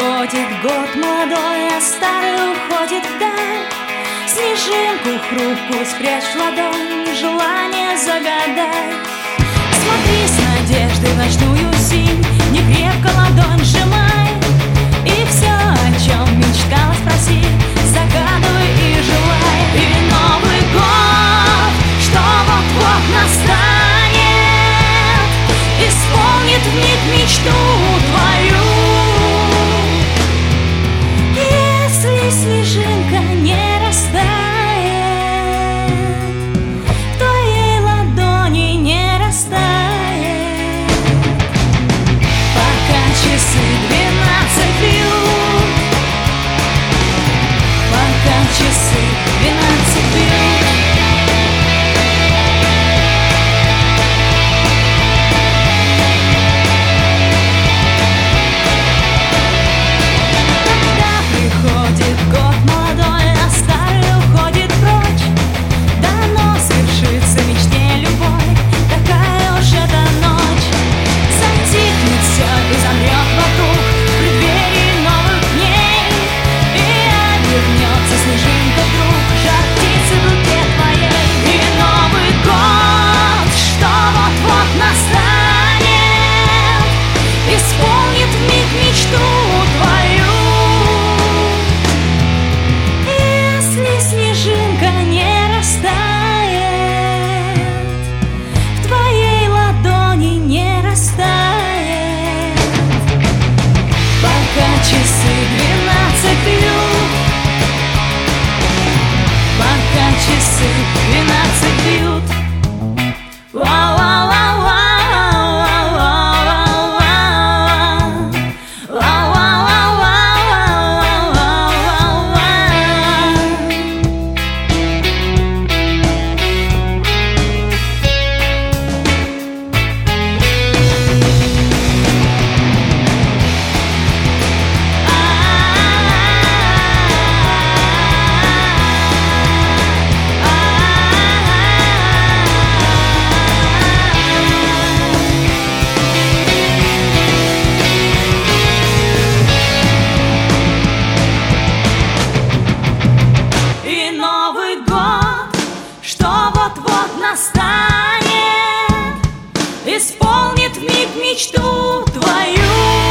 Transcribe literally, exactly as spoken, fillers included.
приходит год молодой, а старый уходит вдаль. Снежинку хрупкую спрячь в ладонь, желание загадай. Смотри с надеждой в ночную синь, не крепко ладонь сжимай. И все, о чем мечтала, спроси, загадывай и желай. И Новый год, что вот-вот настанет, исполнит вмиг мечту твою. Если снежинка не растает, в твоей ладони не растает. Пока часы двенадцать бьют, пока часы двенадцать бьют. Часы двенадцать бьют, пока часы двенадцать бьют. Настанет, исполнит вмиг мечту твою.